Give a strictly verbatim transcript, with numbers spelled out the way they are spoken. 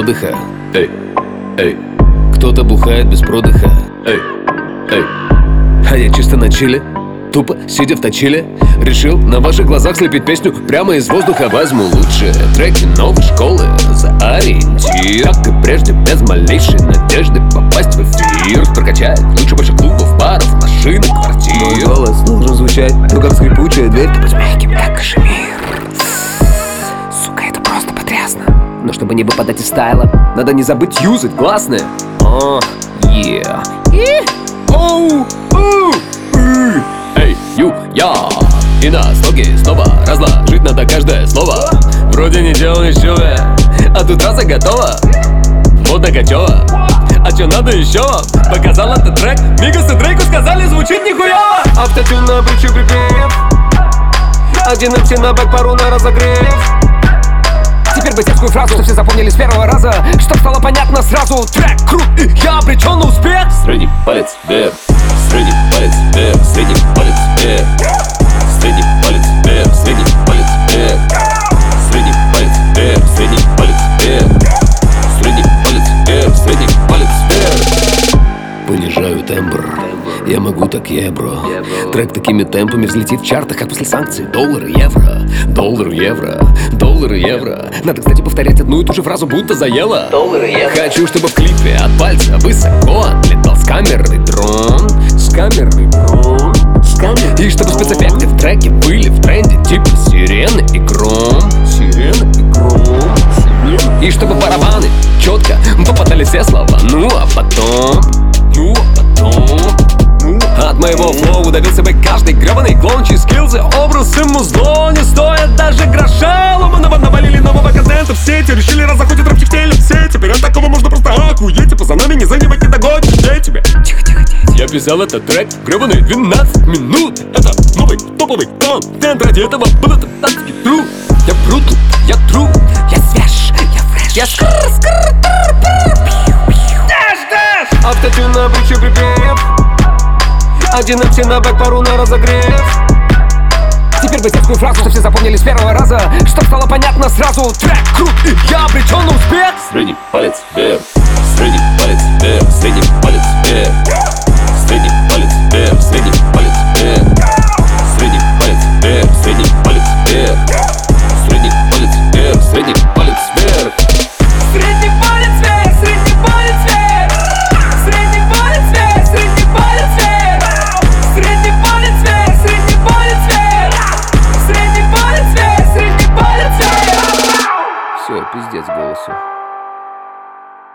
отдыха. Эй, эй, кто-то бухает без продыха. Эй, эй, а я чисто на чиле, тупо сидя в точиле, решил на ваших глазах слепить песню прямо из воздуха. Возьму лучшие треки новой школы за ориентир, как и прежде, без малейшей надежды попасть в эфир. Прокачать лучше больше клубов, баров, машин, квартир. Мой голос должен звучать, ну как скрипучая дверь, ты мягким, как кашемир. Сука, это просто потрясно. Но чтобы не выпадать из стайла, надо не забыть юзать гласные. О, yeah. Оу, оу, эй, ю, я. И на слоги снова разложить надо каждое слово. Вроде не делал ничего, а тут трасса готова. Модно качево, а чё надо еще? Показал этот трек, Мигас и Дрейку сказали, звучит нихуя. Автотюн на бричу припев, один эм си на бэк, пару на разогрев. Теперь бы детскую фразу, что все запомнили с первого раза, чтоб стало понятно сразу. Трек крут, и я обречен на успех. Средний палец вверх, средний палец вверх, средний палец вверх, средний палец вверх, средний палец вверх, средний палец вверх, средний палец вверх, средний палец вверх, средний палец вверх. Понижаю тембр, я могу так, я бро. Трек такими темпами взлетит в чартах, как после санкций. Доллары, евро, доллар, евро, доллары, евро. Надо, кстати, повторять одну и ту же фразу, будто заело. Доллары, евро. Хочу, чтобы в клипе от пальца высоко отлетал с камеры дрон. С камеры дрон. С камеры. И чтобы спецэффекты в треке были в тренде, типа сирены и гром. Сирены и гром. И чтобы барабаны четко попадали все слова. Ну а потом, ну а потом, ну, от моего флоу удавился бы каждый гребаный клоун, чей скиллзы, образ и музло не стоят даже гроша. Ломаного навалили нового контента в сети, решили, раз заходит рэпчик в теле все. Теперь от такого можно просто охуеть, и пацанами не занимать не догонишь. Где тебе? Тихо, тихо, тихо. Я писал этот трек гребаные двенадцать минут. Это новый топовый контент, ради этого было тринадцать тру. Я брутл, я тру, Я свеж, я фреш, я скр, скр, автотюн на бричу припев, один эм си на бэк, пару на разогрев. Теперь бы детскую фразу, что все запомнили с первого раза, чтоб стало понятно сразу. Трек крут, и я обречен на успех. Средний палец вверх, средний палец вверх, средний палец вверх, средний палец вверх, средний палец вверх, средний палец вверх, средний палец вверх, средний палец вверх, средний палец вверх. Средний палец вверх, средний палец вверх, средний палец вверх, средний палец вверх, средний палец вверх, средний палец вверх, средний палец вверх, средний палец вверх. Все, пиздец голосу.